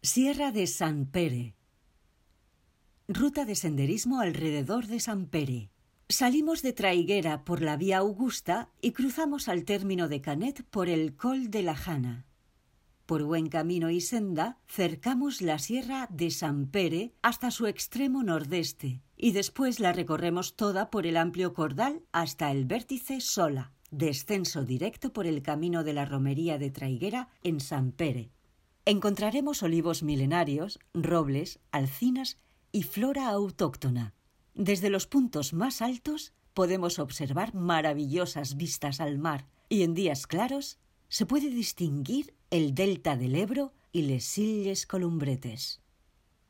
Sierra de Sant Pere. Ruta de senderismo alrededor de Sant Pere. Salimos de Traiguera por la vía Augusta y cruzamos al término de Canet por el Col de la Jana. Por buen camino y senda, cercamos la Sierra de Sant Pere hasta su extremo nordeste y después la recorremos toda por el amplio Cordal hasta el vértice Sola, descenso directo por el camino de la romería de Traiguera en Sant Pere. Encontraremos olivos milenarios, robles, alcinas y flora autóctona. Desde los puntos más altos podemos observar maravillosas vistas al mar y en días claros se puede distinguir el delta del Ebro y les Illes Columbretes.